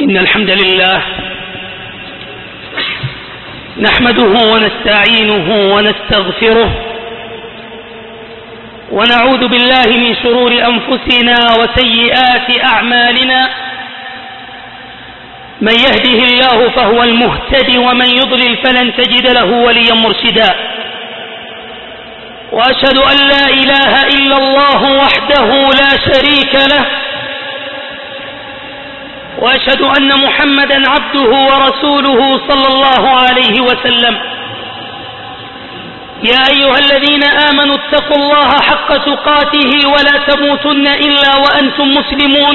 إن الحمد لله نحمده ونستعينه ونستغفره ونعوذ بالله من شرور أنفسنا وسيئات أعمالنا. من يهده الله فهو المهتدي ومن يضلل فلن تجد له وليا مرشدا. وأشهد أن لا إله إلا الله وحده لا شريك له، وأشهد أن محمدا عبده ورسوله صلى الله عليه وسلم. يا أيها الذين آمنوا اتقوا الله حق تقاته ولا تموتن إلا وأنتم مسلمون.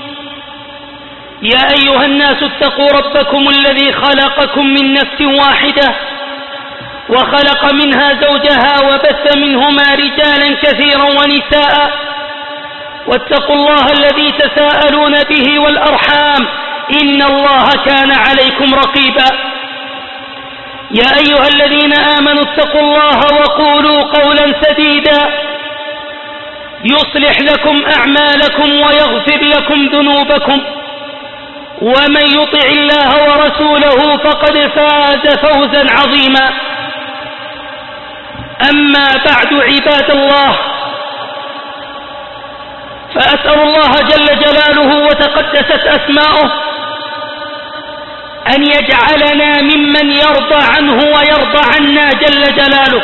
يا أيها الناس اتقوا ربكم الذي خلقكم من نفس واحدة وخلق منها زوجها وبث منهما رجالا كثيرا ونساء، واتقوا الله الذي تساءلون به والأرحام إن الله كان عليكم رقيبا. يا أيها الذين آمنوا اتقوا الله وقولوا قولا سديدا يصلح لكم أعمالكم ويغفر لكم ذنوبكم، ومن يطع الله ورسوله فقد فاز فوزا عظيما. أما بعد عباد الله، فأسأل الله جل جلاله وتقدست أسماؤه أن يجعلنا ممن يرضى عنه ويرضى عنا جل جلاله،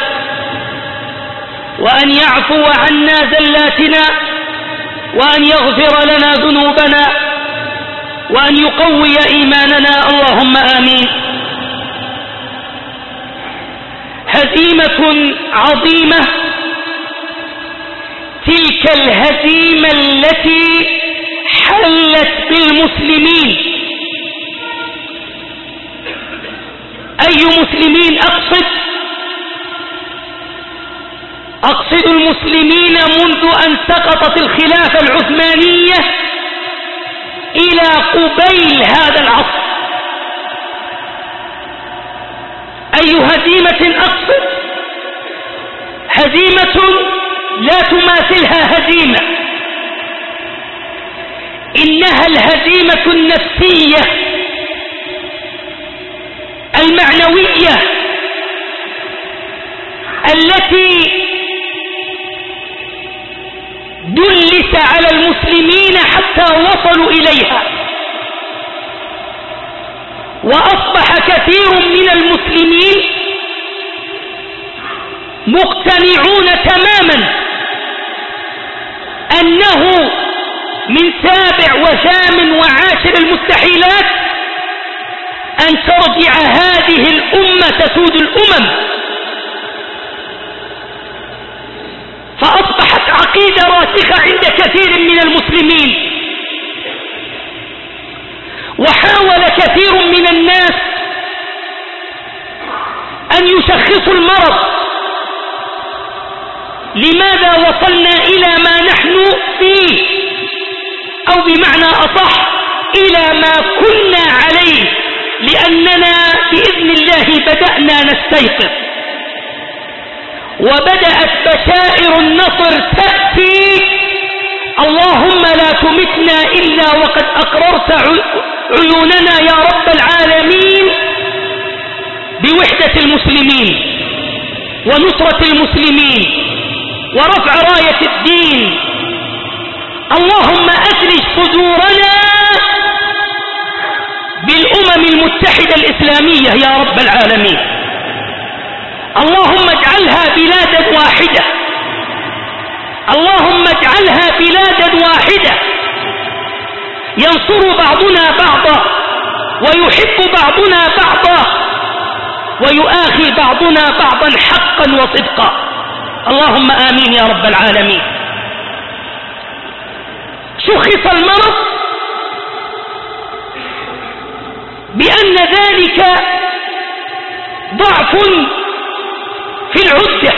وأن يعفو عنا زلاتنا، وأن يغفر لنا ذنوبنا، وأن يقوي إيماننا، اللهم آمين. هزيمة عظيمة، تلك الهزيمة التي حلت بالمسلمين. أي مسلمين أقصد؟ أقصد المسلمين منذ أن سقطت الخلافة العثمانية إلى قبيل هذا العصر. أي هزيمة أقصد؟ هزيمة لا تماثلها هزيمة، إنها الهزيمة النفسية المعنوية التي دلس على المسلمين حتى وصلوا إليها، وأصبح كثير من المسلمين مقتنعون تماما أنه من سابع وثامن وعاشر المستحيلات أن ترجع هذه الأمة تسود الأمم. فأصبحت عقيدة راسخة عند كثير من المسلمين، وحاول كثير من الناس أن يشخصوا المرض. لماذا وصلنا إلى ما نحن فيه، أو بمعنى أصح إلى ما كنا عليه؟ لأننا بإذن الله بدأنا نستيقظ، وبدأت بشائر النصر تأتي. اللهم لا تمتنا إلا وقد أقررت عيوننا يا رب العالمين بوحدة المسلمين ونصرة المسلمين ورفع راية الدين. اللهم أثلج صدورنا بالأمم المتحدة الإسلامية يا رب العالمين. اللهم اجعلها بلادا واحدة، اللهم اجعلها بلادا واحدة ينصر بعضنا بعضا ويحب بعضنا بعضا ويؤاخي بعضنا بعضا حقا وصدقا. اللهم آمين يا رب العالمين. شخص المرض بأن ذلك ضعف في العدة،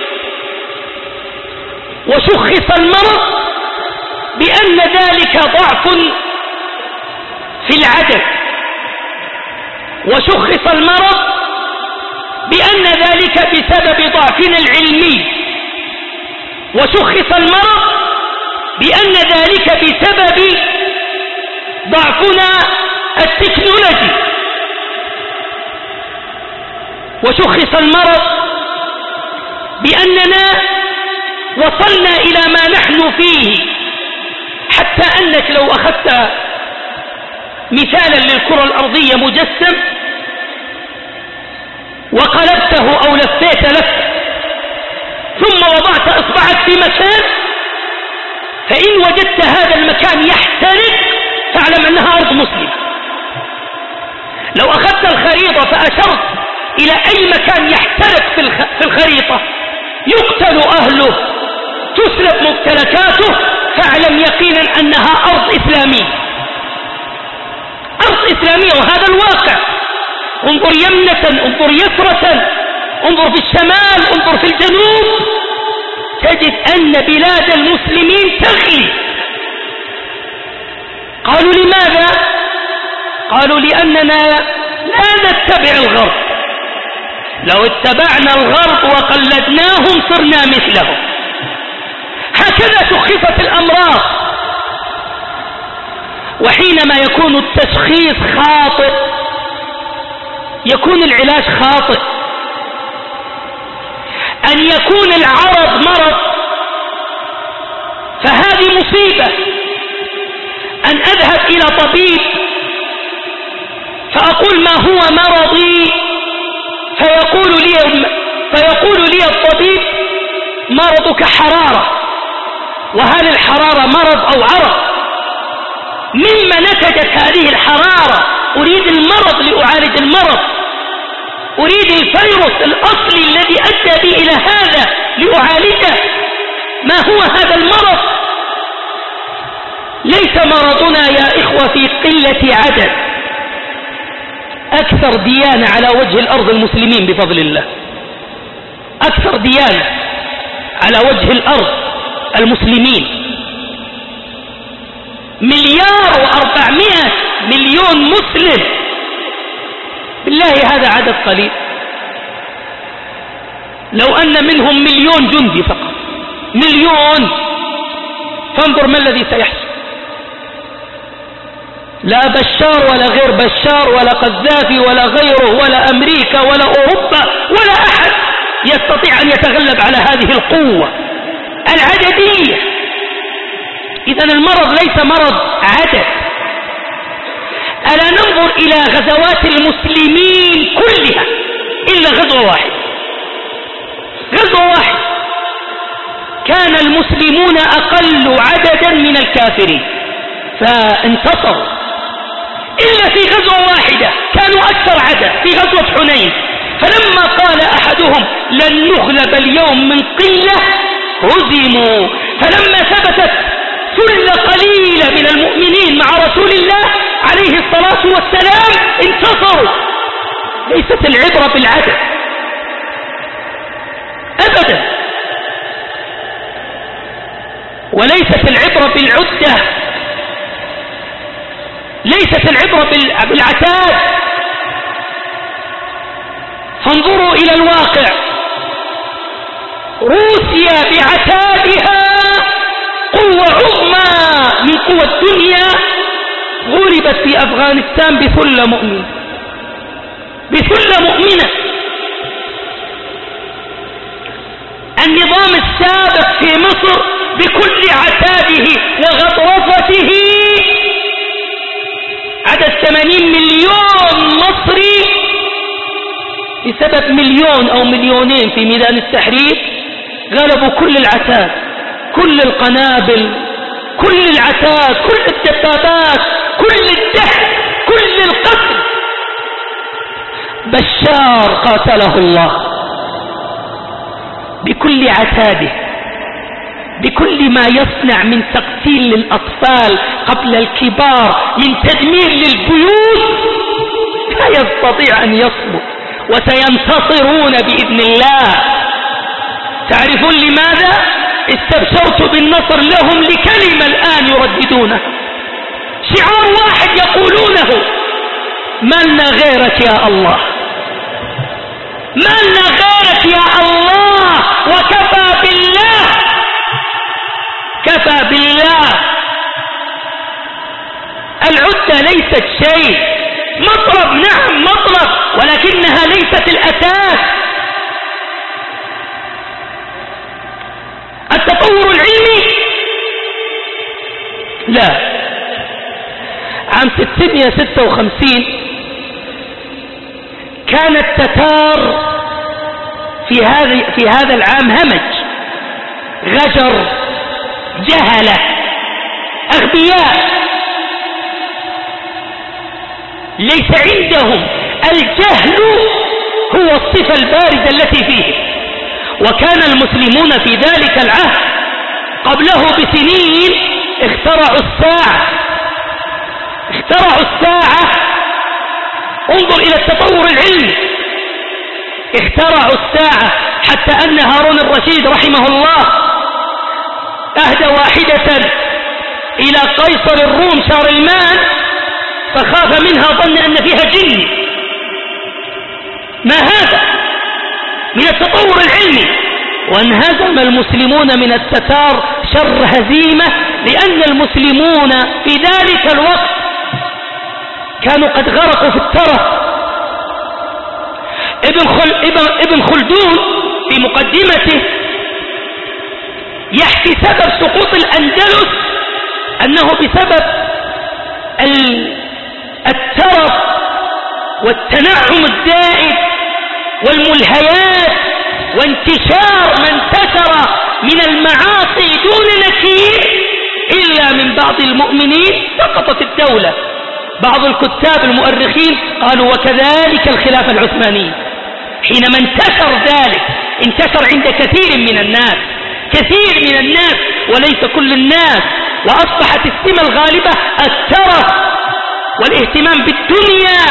وشخص المرض بأن ذلك ضعف في العدد، وشخص المرض بأن ذلك بسبب ضعفنا العلمي، وشخص المرض بأن ذلك بسبب ضعفنا التكنولوجي. وشخص المرض بأننا وصلنا إلى ما نحن فيه، حتى أنك لو أخذت مثالا للكرة الأرضية مجسم وقلبته أو لفيت لف ثم وضعت إصبعك في مكان، فإن وجدت هذا المكان يحترق فاعلم أنها أرض مسلمة. لو أخذت الخريطة فأشرت إلى أي مكان يحترق في الخريطة يقتل أهله تسلب ممتلكاته فاعلم يقينا أنها أرض إسلامية، أرض إسلامية. وهذا الواقع. انظر يمنة، انظر يسرة، انظر في الشمال، انظر في الجنوب، تجد أن بلاد المسلمين تغلي. قالوا لماذا؟ قالوا لأننا لا نتبع الغرب، لو اتبعنا الغرب وقلدناهم صرنا مثلهم. هكذا شخصت الأمراض. وحينما يكون التشخيص خاطئ يكون العلاج خاطئ. أن يكون العرض مرض فهذه مصيبة. أن أذهب إلى طبيب فأقول ما هو مرضي فيقول لي الطبيب مرضك حرارة، وهل الحرارة مرض أو عرض؟ مما نتجت هذه الحرارة؟ أريد المرض لأعالج المرض، أريد الفيروس الأصلي الذي أدى بي إلى هذا لأعالجه. ما هو هذا المرض؟ ليس مرضنا يا إخوة في قلة عدد، أكثر ديانة على وجه الأرض المسلمين بفضل الله، أكثر ديانة على وجه الأرض المسلمين. 1,400,000,000 مسلم، بالله هذا عدد قليل. لو أن منهم 1,000,000 جندي فقط، 1,000,000، فانظر ما الذي سيحصل. لا بشار ولا غير بشار ولا قذافي ولا غيره ولا أمريكا ولا أوروبا ولا أحد يستطيع أن يتغلب على هذه القوة العددية. إذن المرض ليس مرض عدد. ألا ننظر إلى غزوات المسلمين كلها إلا غزوة واحدة، غزوة واحدة كان المسلمون أقل عددا من الكافرين فانتصروا. إلا في غزوة واحدة كانوا أكثر عدد، في غزوة حنين. فلما قال أحدهم لن نغلب اليوم من قلة هزموا. فلما ثبتت ثلة قليلة من المؤمنين مع رسول الله عليه الصلاة والسلام انتصروا. ليست العبرة بالعدد أبدا، وليست العبرة بالعدة، ليست العبرة بالعتاد. فانظروا إلى الواقع. روسيا بعتادها قوة عظمى من قوى الدنيا غلبت في أفغانستان بثلة مؤمنة، بثلة مؤمنة. النظام السابق في مصر بكل عتاده وغطرفته عدد 80 مليون مصري بسبب 1,000,000 أو 2,000,000 في ميدان التحرير غلبوا كل العتاد، كل القنابل، كل العتاد، كل الدبابات، كل الدهر، كل القتل. بشار قاتله الله بكل عتاده، بكل ما يصنع من تقتيل للأطفال قبل الكبار، من تدمير للبيوت، لا يستطيع أن يصمت. وسينتصرون بإذن الله. تعرفون لماذا؟ استبشرت بالنصر لهم لكلمة الآن يرددونه، شعار واحد يقولونه: مالنا غيرك يا الله، مالنا غيرك يا الله، وكفى بالله، كفى بالله. العدة ليست شيء، مطلب نعم مطلب، ولكنها ليست الأساس. التطور العلمي لا. عام 656 كان التتار في هذا العام همج، غجر، جهلة، أغبياء، ليس عندهم الجهل هو الصفة البارزة التي فيه. وكان المسلمون في ذلك العهد قبله بسنين اخترعوا الساعة. انظر إلى التطور العلمي، اخترعوا الساعة، حتى أن هارون الرشيد رحمه الله أهدى واحدة إلى قيصر الروم شارلمان فخاف منها، ظن أن فيها جن. ما هذا من التطور العلمي؟ وانهزم المسلمون من التتار شر هزيمة، لأن المسلمون في ذلك الوقت كانوا قد غرقوا في الترف. ابن خلدون في مقدمته يحكي سبب سقوط الأندلس أنه بسبب الترف والتنعم الزائد والملهيات وانتشار ما انتشر من المعاصي دون نكير إلا من بعض المؤمنين سقطت الدولة. بعض الكتاب المؤرخين قالوا وكذلك الخلافة العثمانية، حينما انتشر ذلك انتشر عند كثير من الناس وليس كل الناس، وأصبحت السمة الغالبة الترف والاهتمام بالدنيا.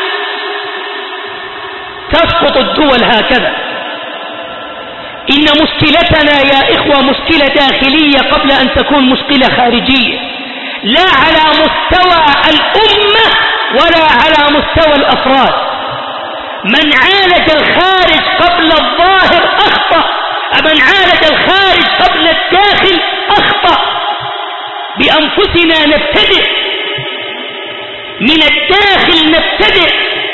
تسقط الدول هكذا. إن مشكلتنا يا إخوة مشكلة داخلية قبل أن تكون مشكلة خارجية، لا على مستوى الأمة ولا على مستوى الأفراد. من عالج الخارج قبل الظاهر أخطأ، من عالج الخارج قبل الداخل أخطأ. بأنفسنا نبتدئ، من الداخل نبتدئ.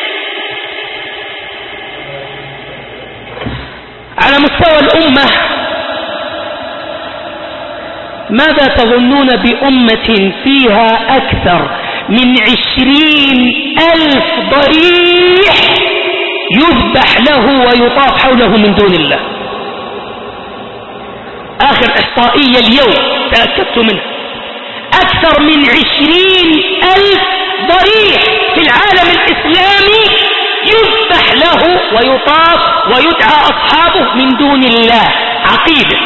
على مستوى الأمة، ماذا تظنون بأمة فيها أكثر من 20,000 ضريح يذبح له ويطاف حوله من دون الله؟ آخر إحصائية اليوم تأكدت منها، أكثر من 20,000 ضريح في العالم الإسلامي يذبح له ويطاف ويدعى أصحابه من دون الله. عقيدة.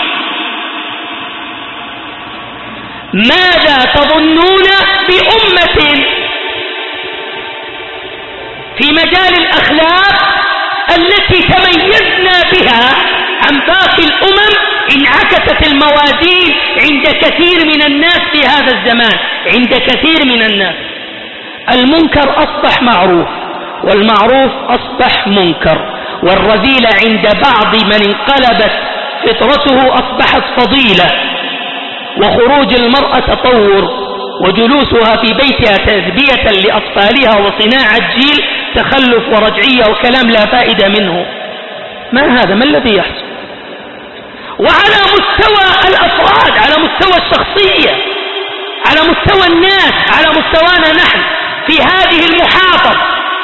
ماذا تظنون بأمة في مجال الأخلاق التي تميزنا بها عن باقي الأمم انعكست الموازين عند كثير من الناس في هذا الزمان؟ عند كثير من الناس المنكر أصبح معروف، والمعروف أصبح منكر، والرذيلة عند بعض من انقلبت فطرته أصبحت فضيلة، وخروج المرأة تطور، وجلوسها في بيتها تربية لأطفالها وصناعة جيل تخلف ورجعية وكلام لا فائدة منه. ما هذا؟ ما الذي يحصل؟ وعلى مستوى الأفراد، على مستوى الشخصية، على مستوى الناس، على مستوانا نحن في هذه المحافظة.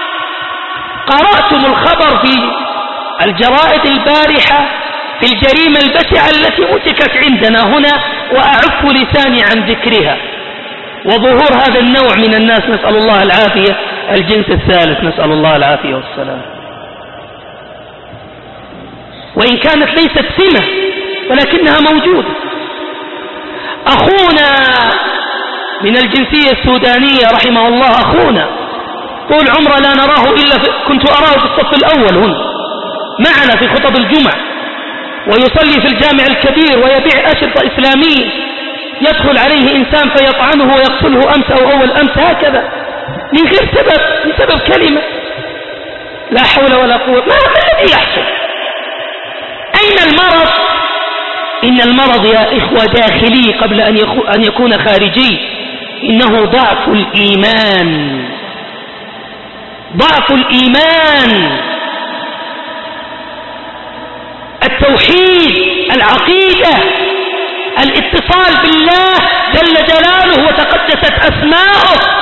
قرأتم الخبر في الجرائد البارحة في الجريمة البشعة التي أتكت عندنا هنا، وأعف لساني عن ذكرها، وظهور هذا النوع من الناس، نسأل الله العافية، الجنس الثالث، نسأل الله العافية والسلام. وإن كانت ليست سمة ولكنها موجودة. أخونا من الجنسية السودانية رحمه الله، أخونا طول عمره لا نراه إلا كنت أراه في الصف الأول هنا معنا في خطب الجمعة، ويصلي في الجامع الكبير ويبيع أشرطة إسلامية. يدخل عليه إنسان فيطعنه ويقتله أمس أو أول أمس، هكذا من غير سبب، بسبب كلمة. لا حول ولا قوة. ما الذي يحصل؟ أين المرض؟ إن المرض يا إخوة داخلي قبل أن يكون خارجي. إنه ضعف الإيمان، ضعف الإيمان. التوحيد، العقيدة، الاتصال بالله جل جلاله وتقدست أسماؤه.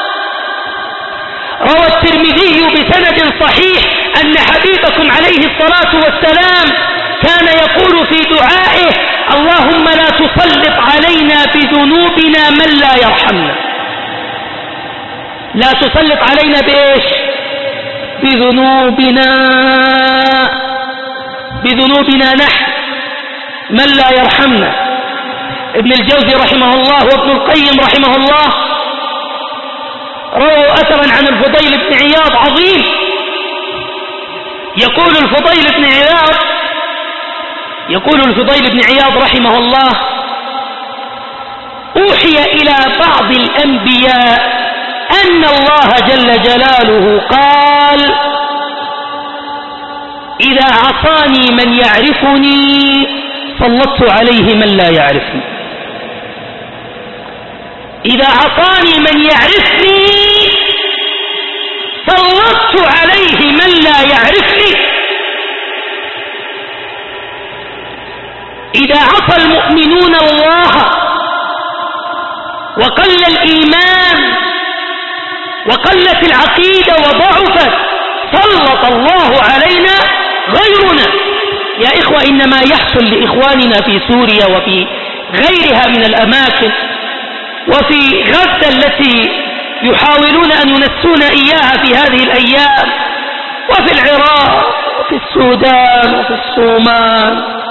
روى الترمذي بسند صحيح أن حبيبكم عليه الصلاة والسلام كان يقول في دعائه: اللهم لا تسلط علينا بذنوبنا من لا يرحمنا. لا تسلط علينا بإيش؟ بذنوبنا نحن من لا يرحمنا. ابن الجوزي رحمه الله وابن القيم رحمه الله رووا أثرا عن الفضيل بن عياض عظيم. يقول الفضيل بن عياض رحمه الله: أوحي إلى بعض الأنبياء أن الله جل جلاله قال: إذا عصاني من يعرفني سلطت عليه من لا يعرفني. إذا عصاني من يعرفني سلطت عليه من لا يعرفني. إذا عصى المؤمنون الله وقل الإيمان وقلت العقيدة وضعفت سلط الله علينا غيرنا. يا إخوة، إنما يحصل لإخواننا في سوريا وفي غيرها من الأماكن وفي غزة التي يحاولون أن ينسون إياها في هذه الأيام، وفي العراق وفي السودان وفي الصومال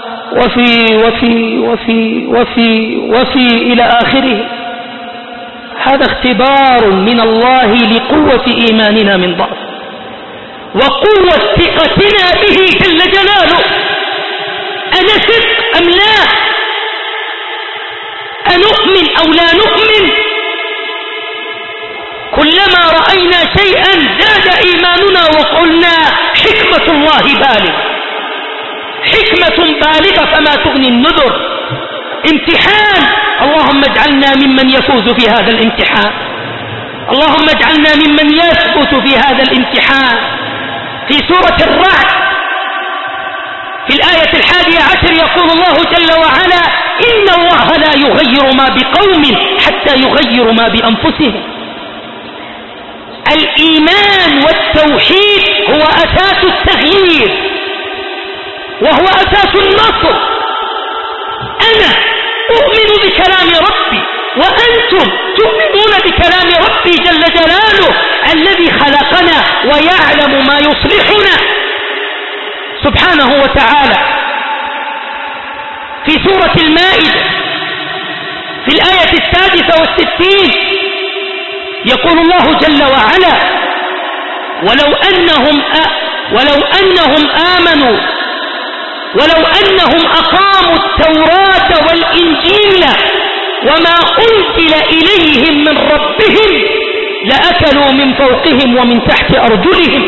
وفي إلى آخره. هذا اختبار من الله لقوة إيماننا من ضعف وقوة ثقتنا به جل جلاله. أنثق أم لا؟ أنؤمن أو لا نؤمن؟ كلما رأينا شيئا زاد إيماننا وقلنا حكمة الله بالغة، حكمة بالغة فما تغني النذر. امتحان، اللهم اجعلنا ممن يفوز في هذا الامتحان، اللهم اجعلنا ممن يثبت في هذا الامتحان. في سورة الرعد في الآية 11 يقول الله جل وعلا: إن الله لا يغير ما بقوم حتى يغيروا ما بأنفسهم. الإيمان والتوحيد هو أساس التغيير وهو أساس النصر. أنا أؤمن بكلام ربي وأنتم تؤمنون بكلام ربي جل جلاله الذي خلقنا ويعلم ما يصلحنا سبحانه وتعالى. في سورة المائدة في الآية 66 يقول الله جل وعلا: ولو أنهم آمنوا ولو أنهم أقاموا التوراة والإنجيل وما أنزل إليهم من ربهم لأكلوا من فوقهم ومن تحت أرجلهم.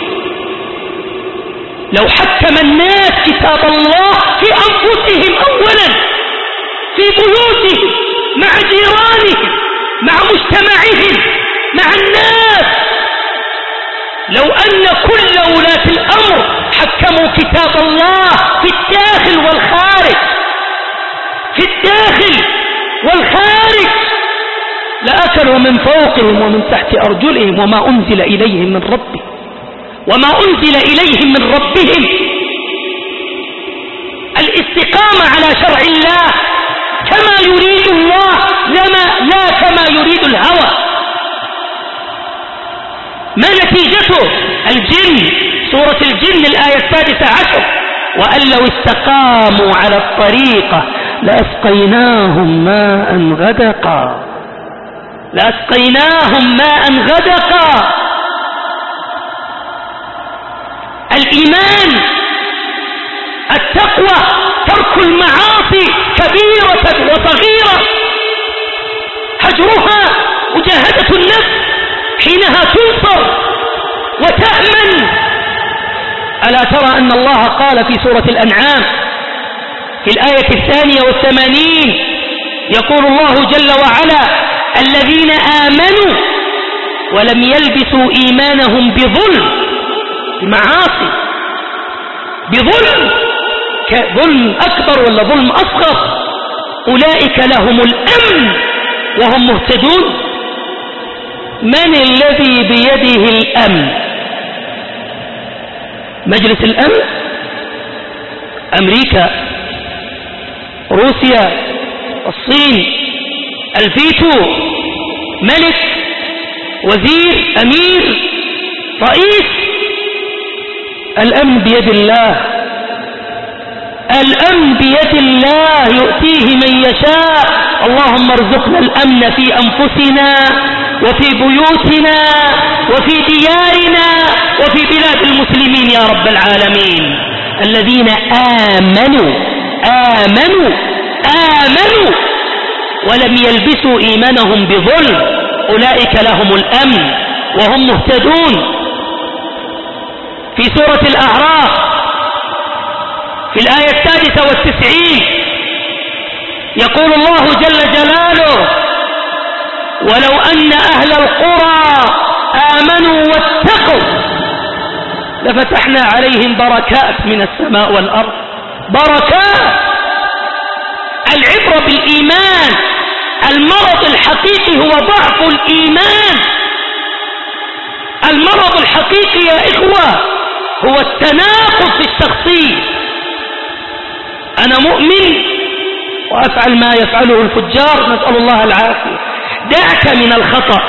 لو حكم الناس كتاب الله في أنفسهم أولا، في بيوتهم، مع جيرانهم، مع مجتمعهم، مع الناس، لو أن كل ولاة الأمر حكموا كتاب الله في الداخل والخارج، في الداخل والخارج، لأكلوا من فوقهم ومن تحت أرجلهم وما أنزل إليهم من ربهم الاستقامة على شرع الله كما يريد الله لا كما يريد الهوى. ما نتيجته؟ الجن، سورة الجن الآية 16: وأن لو استقاموا على الطريقة لأسقيناهم ماء غدقا. الإيمان، التقوى، ترك المعاصي كبيرة وصغيرة، هجرها، مجاهدة النفس حينها تنصر وتأمن. ألا ترى أن الله قال في سورة الأنعام في الآية 82 يقول الله جل وعلا: الذين آمنوا ولم يلبسوا إيمانهم بظلم، بمعاصي، بظلم، ظلم أكبر ولا ظلم أصغر، أولئك لهم الأمن وهم مهتدون. من الذي بيده الأمن؟ مجلس الأمن، أمريكا، روسيا، الصين، الفيتو، ملك، وزير، أمير، رئيس. الأمن بيد الله، الأمن بيد الله يؤتيه من يشاء. اللهم ارزقنا الأمن في أنفسنا وفي بيوتنا وفي ديارنا وفي بلاد المسلمين يا رب العالمين. الذين آمنوا ولم يلبسوا إيمانهم بظلم أولئك لهم الأمن وهم مهتدون. في سورة الأعراف في الآية 93 يقول الله جل جلاله: ولو أن أهل القرى آمنوا واتقوا لفتحنا عليهم بركات من السماء والأرض. بركات. العبرة بالإيمان. المرض الحقيقي هو ضعف الإيمان. المرض الحقيقي يا إخوة هو التناقض في الشخصية. أنا مؤمن وأفعل ما يفعله الفجار، نسأل الله العافية. دعك من الخطأ،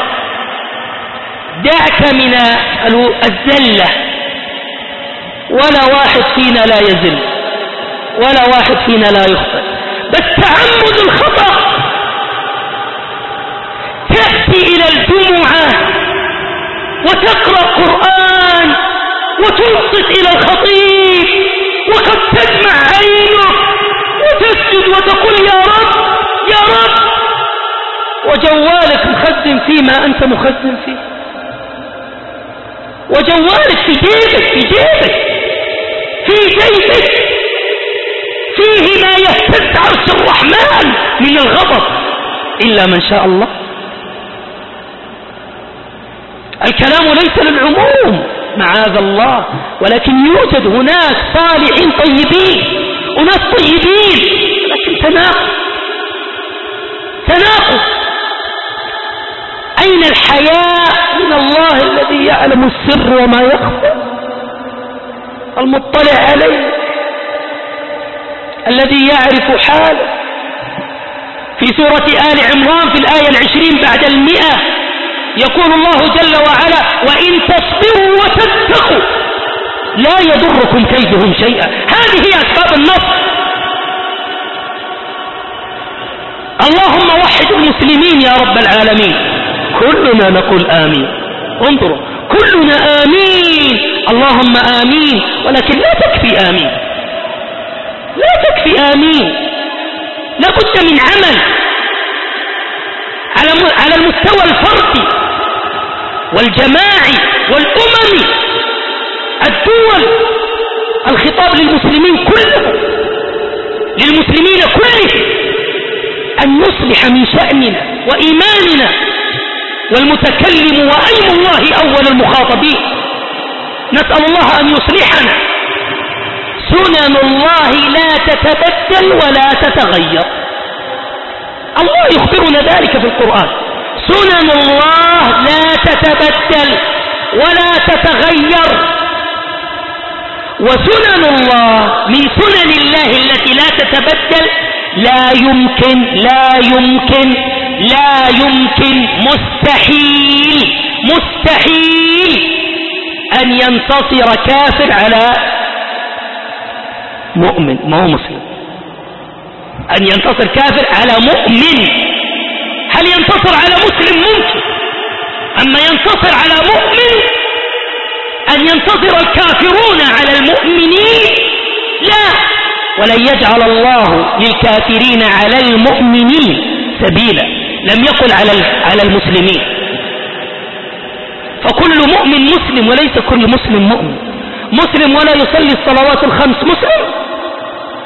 دعك من الزلة. ولا واحد فينا لا يزل، ولا واحد فينا لا يخطئ، بس تعمد الخطأ. تأتي إلى الجمعة وتقرأ قرآن وتنصت إلى الخطيب وقد تدمع عينك وتسجد وتقول يا رب يا رب، وجوالك مخزن فيما أنت مخزن فيه، وجوالك في جيبك في جيبك فيه ما يهتز عرش الرحمن من الغضب إلا من شاء الله. الكلام ليس للعموم معاذ الله، ولكن يوجد هناك صالحين طيبين، وناس طيبين، لكن تناقض. أين الحياء من الله الذي يعلم السر وما يخفى، المطلع عليه، الذي يعرف حاله؟ في سورة آل عمران في الآية 20 بعد 100 يقول الله جل وعلا: وإن تصبروا وتتقوا لا يضركم كيدهم شيئا. هذه هي أسباب النصر. اللهم وحد المسلمين يا رب العالمين. كلنا نقول آمين. انظروا، كلنا آمين، اللهم آمين، ولكن لا تكفي آمين، لا تكفي آمين. لابد من عمل على المستوى الفردي والجماعي والأممي. الدول، الخطاب للمسلمين كلهم، للمسلمين كلهم، أن نصلح من شأننا وإيماننا، والمتكلم وأيم الله أول المخاطبين. نسأل الله أن يصلحنا. سنن الله لا تتبدل ولا تتغير، الله يخبرنا ذلك في القرآن. سنن الله لا تتبدل ولا تتغير، وسنن الله من سنن الله التي لا تتبدل. لا يمكن مستحيل أن ينتصر كافر على مؤمن ما هو مسلم، أن ينتصر كافر على مؤمن. هل ينتصر على مسلم؟ ممكن. أما ينتصر على مؤمن، أن ينتصر الكافرون على المؤمنين، لا. ولن يجعل الله للكافرين على المؤمنين سبيلا، لم يقل على المسلمين. فكل مؤمن مسلم وليس كل مسلم مؤمن. مسلم ولا يصلي الصلوات الخمس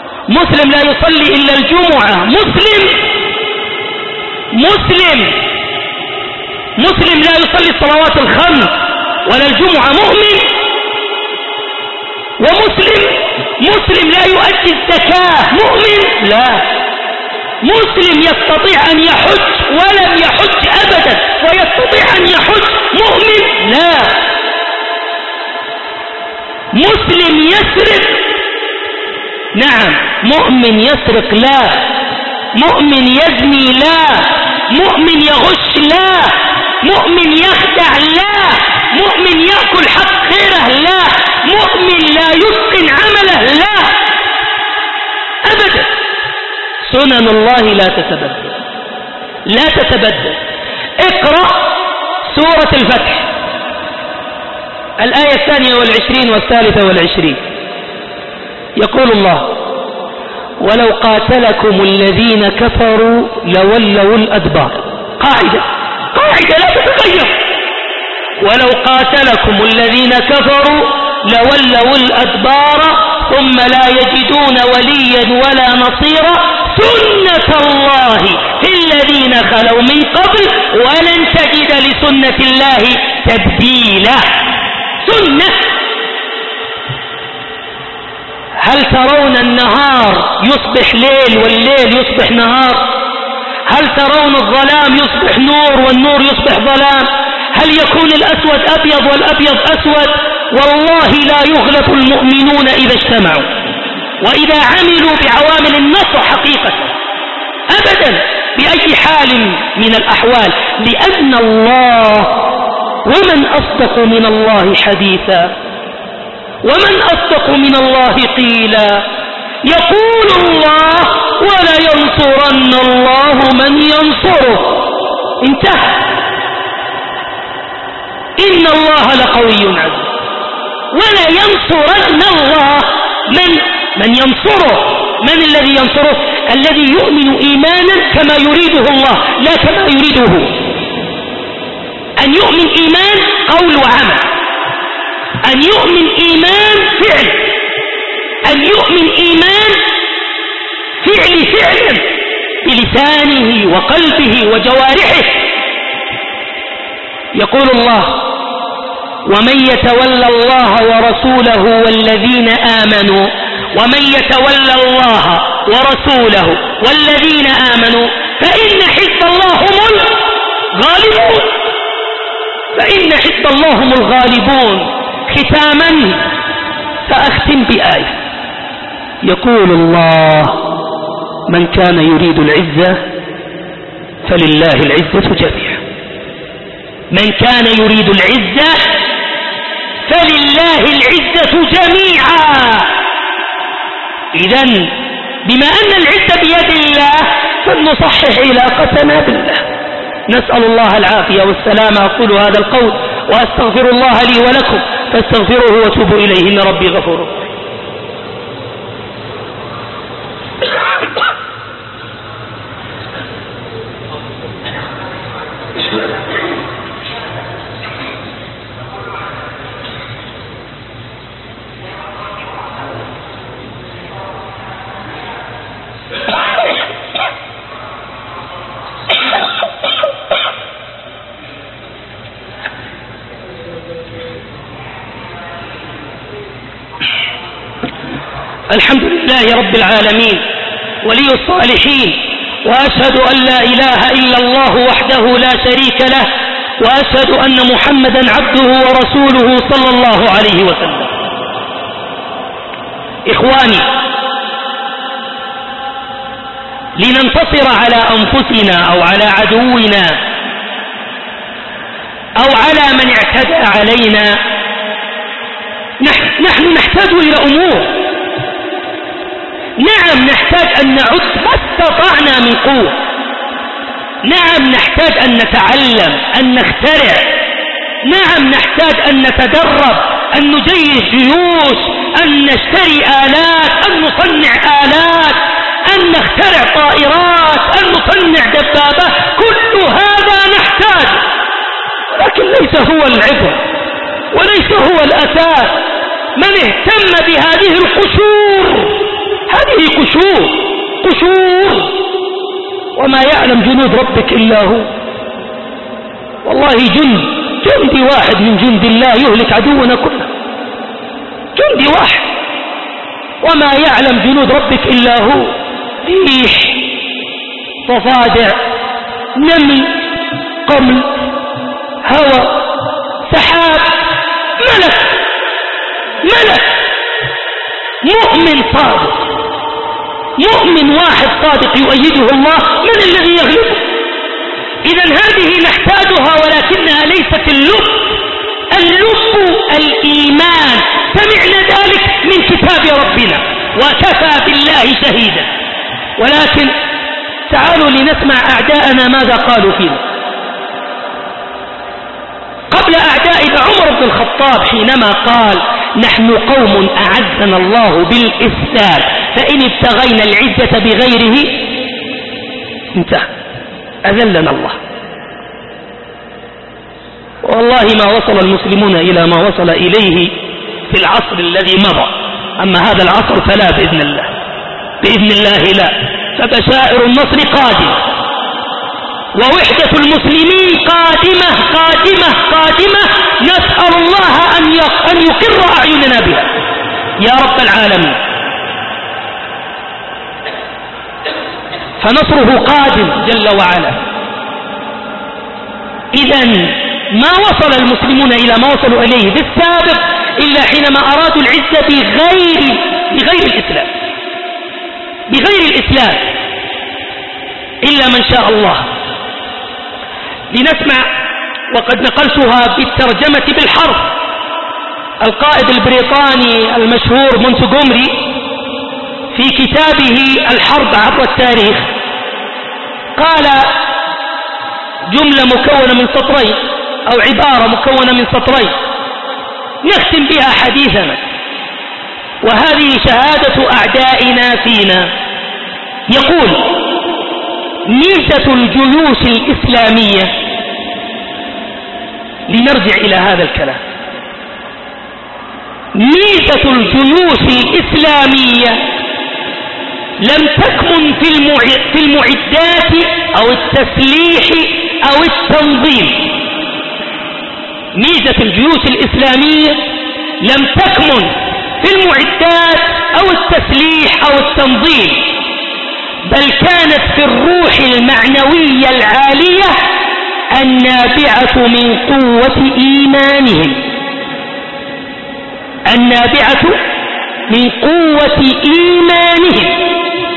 مسلم لا يصلي إلا الجمعة مسلم مسلم لا يصلي الصلوات الخمس ولا الجمعة مؤمن، ومسلم لا يؤدي الزكاة مؤمن، لا. مسلم يستطيع أن يحج ولم يحج أبدا ويستطيع أن يحج مؤمن، لا. مسلم يسرق، نعم. مؤمن يسرق، لا. مؤمن يزني، لا. مؤمن يغش، لا. مؤمن يخدع، لا. مؤمن يأكل حق غيره، لا. مؤمن لا يتقن عمله، لا أبدا. سنن الله لا تتبدل، لا تتبدل. اقرأ سورة الفتح الآية 22 والثالثة والعشرين، يقول الله: ولو قاتلكم الذين كفروا لولوا الأدبار. قاعدة لا تتغير. ولو قاتلكم الذين كفروا لولوا الأدبار ثم لا يجدون وليا ولا نصيرا سنة الله في الذين خلوا من قبل ولن تجد لسنة الله تبديلا. سنة. هل ترون النهار يصبح ليل والليل يصبح نهار؟ هل ترون الظلام يصبح نور والنور يصبح ظلام؟ هل يكون الأسود أبيض والأبيض أسود؟ والله لا يغلب المؤمنون إذا اجتمعوا وإذا عملوا بعوامل النصر حقيقة أبدا بأي حال من الأحوال، لأن الله، ومن أصدق من الله حديثا، ومن أصدق من الله قيلا. يقول الله: ولينصرن الله من ينصره. انتهى. إن الله لقوي عزيز. ولا ينصرن الله من ينصره. من الذي ينصره؟ الذي يؤمن إيمانا كما يريده الله لا كما يريده. أن يؤمن إيمان قول وعمل، أن يؤمن إيمان فعل، أن يؤمن إيمان فعل بلسانه وقلبه وجوارحه. يقول الله: ومن يتولى الله ورسوله والذين آمنوا، ومن يتولى الله ورسوله والذين آمنوا فإن حزب الله هم الغالبون. فإن حزب الله هم الغالبون. ختاما سأختم بآية يقول الله: من كان يريد العزة فلله العزة جميعا. من كان يريد العزة فلله العزة جميعا. إذن بما أن العزة بيد الله فلنصحح علاقتنا بالله. نسأل الله العافية والسلامة. أقول هذا القول وأستغفر الله لي ولكم فاستغفروه وتوبوا إليه إن ربي غفور. الحمد لله رب العالمين ولي الصالحين، وأشهد أن لا إله إلا الله وحده لا شريك له، وأشهد أن محمدا عبده ورسوله صلى الله عليه وسلم. إخواني، لننتصر على أنفسنا أو على عدونا أو على من اعتدى علينا نحن نحتاج إلى أمور. نعم، نحتاج أن نعد ما استطعنا من قوة. نعم، نحتاج أن نتعلم، أن نخترع. نعم، نحتاج أن نتدرب، أن نجيش جيوش، أن نشتري آلات، أن نصنع آلات، أن نخترع طائرات، أن نصنع دبابات. كل هذا نحتاج، ولكن ليس هو العبرة وليس هو الأساس. من اهتم بهذه القشور، هذه قشور، وما يعلم جنود ربك إلا هو. والله جندي واحد من جند الله يهلك عدونا كله، جندي واحد، وما يعلم جنود ربك إلا هو. ريح، ضفادع، نمل، قمل، هوى، سحاب، ملك مؤمن صادق، مؤمن واحد صادق يؤيده الله، من الذي يغلبه؟ إذن هذه نحتاجها، ولكنها ليست اللب الإيمان. سمعنا ذلك من كتاب ربنا وكفى بالله شهيدا. ولكن تعالوا لنسمع أعداءنا ماذا قالوا فينا. قبل أعدائنا عمر بن الخطاب حينما قال نحن قوم أعزنا الله بالإسلام فإن ابتغينا العزة بغيره انتهى، أذلنا الله. والله ما وصل المسلمون إلى ما وصل إليه في العصر الذي مضى، أما هذا العصر فلا بإذن الله لا. فبشائر النصر قادمة، ووحدة المسلمين قادمة. نسأل الله أن يقر أعيننا بها يا رب العالمين. فنصره قادم جل وعلا. إذن ما وصل المسلمون إلى ما وصلوا إليه بالسابق إلا حينما أرادوا العزة بغير الإسلام إلا من شاء الله. لنسمع، وقد نقلتها بالترجمة بالحرف، القائد البريطاني المشهور مونتغومري في كتابه الحرب عبر التاريخ قال جملة مكونة من سطرين أو عبارة مكونة من سطرين نختم بها حديثنا، وهذه شهادة أعدائنا فينا. يقول ميزة الجيوش الإسلامية، لنرجع إلى هذا الكلام، ميزة الجيوش الإسلامية لم تكمن في المعدات أو التسليح أو التنظيم. ميزة الجيوش الإسلامية لم تكمن في المعدات أو التسليح أو التنظيم، بل كانت في الروح المعنوية العالية النابعة من قوة إيمانهم، النابعة من قوة إيمانهم.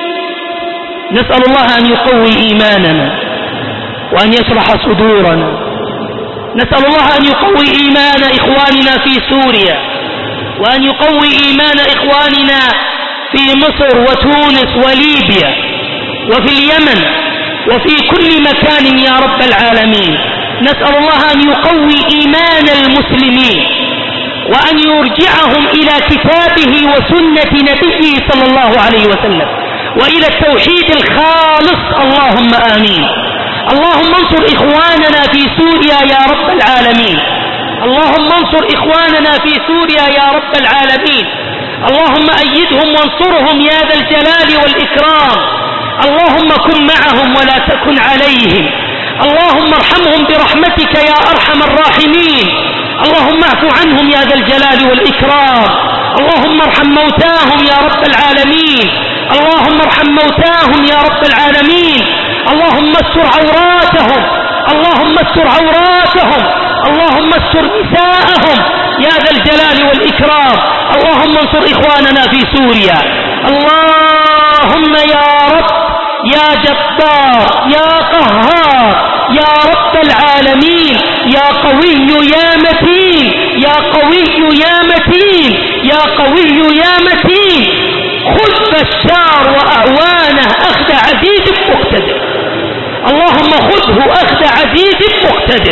نسأل الله أن يقوي إيماننا وأن يشرح صدورنا. نسأل الله أن يقوي إيمان إخواننا في سوريا، وأن يقوي إيمان إخواننا في مصر وتونس وليبيا وفي اليمن وفي كل مكان يا رب العالمين. نسأل الله أن يقوي إيمان المسلمين وأن يرجعهم إلى كتابه وسنة نبيه صلى الله عليه وسلم وإلى التوحيد الخالص. اللهم آمين. اللهم انصر إخواننا في سوريا يا رب العالمين. اللهم انصر إخواننا في سوريا يا رب العالمين. اللهم أيدهم وانصرهم يا ذا الجلال والإكرام. اللهم كن معهم ولا تكن عليهم. اللهم ارحمهم برحمتك يا أرحم الراحمين. اللهم اعف عنهم يا ذا الجلال والإكرام. اللهم ارحم موتاهم يا رب العالمين. اللهم ارحم موتاهم يا رب العالمين. اللهم استر عوراتهم. اللهم استر عوراتهم. اللهم استر نساءهم يا ذا الجلال والإكرام. اللهم انصر إخواننا في سوريا. اللهم يا رب يا جبار يا قهار يا رب العالمين، يا قوي يا متين، يا قوي يا متين، يا قوي يا متين. خذ بشار وأعوانه أخذ عزيز مقتدر. اللهم خذه أخذ عزيز مقتدر.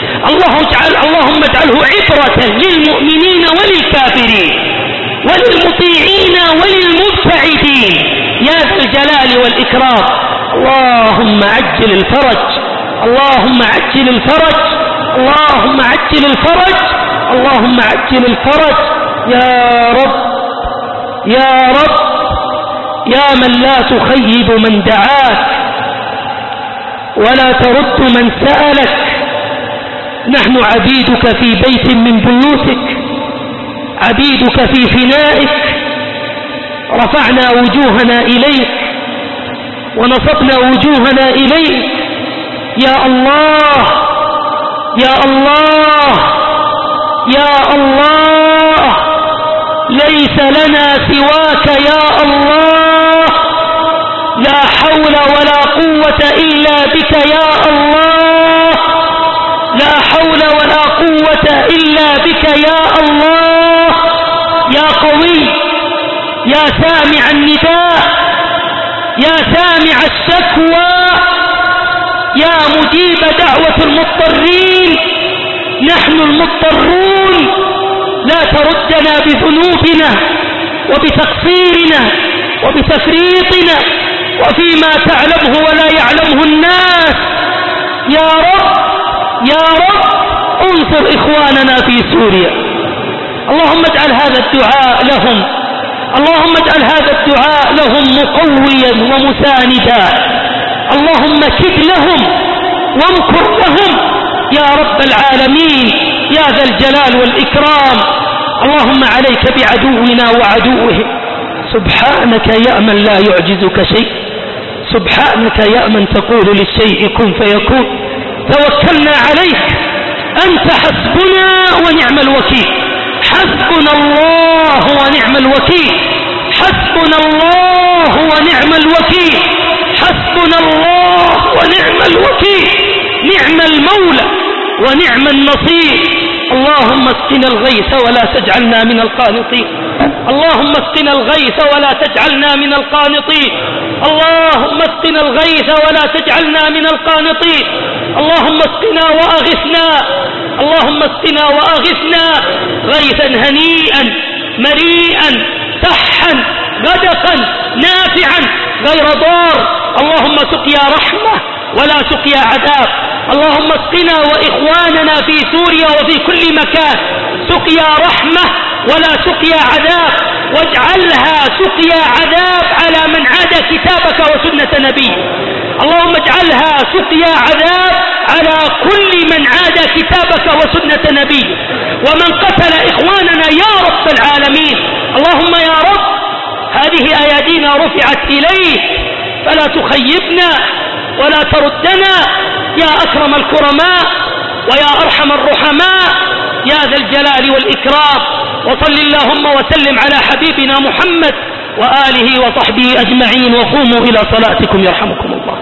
اللهم اجعله عبرة للمؤمنين وللكافرين وللمطيعين وللمبتعدين يا ذا الجلال والإكرام. اللهم عجل الفرج. اللهم عجل الفرج. اللهم عجل الفرج. اللهم عجل الفرج يا رب يا رب، يا من لا تخيب من دعاك ولا ترد من سألك. نحن عبيدك في بيت من بيوتك، عبيدك في فنائك، رفعنا وجوهنا إليك ونصبنا وجوهنا إليك. يا الله يا الله يا الله، ليس لنا سواك يا الله، لا حول ولا قوة إلا بك يا الله، لا حول ولا قوة إلا بك يا الله. يا قوي، يا سامع النداء، يا سامع الشكوى، يا مجيب دعوة المضطرين، نحن المضطرون، لا تردنا بذنوبنا وبتقصيرنا وبتفريطنا وفيما تعلمه ولا يعلمه الناس. يا رب يا رب انصر إخواننا في سوريا، اللهم اجعل هذا الدعاء لهم، اللهم اجعل هذا الدعاء لهم مقويا ومساندا، اللهم كد لهم وامكر لهم يا رب العالمين يا ذا الجلال والإكرام. اللهم عليك بعدونا وعدوهم، سبحانك يا من لا يعجزك شيء، سبحانك يا من تقول للشيء كن فيكون. توكلنا عليك، أنت حسبنا ونعم الوكيل، حسبنا الله ونعم الوكيل، حسبنا الله ونعم الوكيل، حسبنا الله ونعم الوكيل، نعم المولى ونعم النصير. اللهم اسقنا الغيث ولا تجعلنا من القانطين، اللهم اسقنا الغيث ولا تجعلنا من القانطين، اللهم اسقنا الغيث ولا تجعلنا من القانطين، اللهم اسقنا وأغثنا، اللهم اسقنا وأغثنا غيثا هنيئا مريئا صحا غدقا نافعا غير ضار. اللهم سقيا رحمة ولا سقيا عذاب، اللهم اسقنا وإخواننا في سوريا وفي كل مكان سقيا رحمة ولا سقيا عذاب، واجعلها سقيا عذاب على من عاد كتابك وسنة نبيك. اللهم اجعلها سقيا عذاب على كل من عاد كتابك وسنة نبيك ومن قتل إخواننا يا رب العالمين. اللهم يا رب هذه أيادينا رفعت إليك فلا تخيبنا ولا تردنا يا أكرم الكرماء ويا أرحم الرحماء يا ذا الجلال والإكرام. وصل اللهم وسلم على حبيبنا محمد وآله وصحبه أجمعين، وقوموا إلى صلاتكم يرحمكم الله.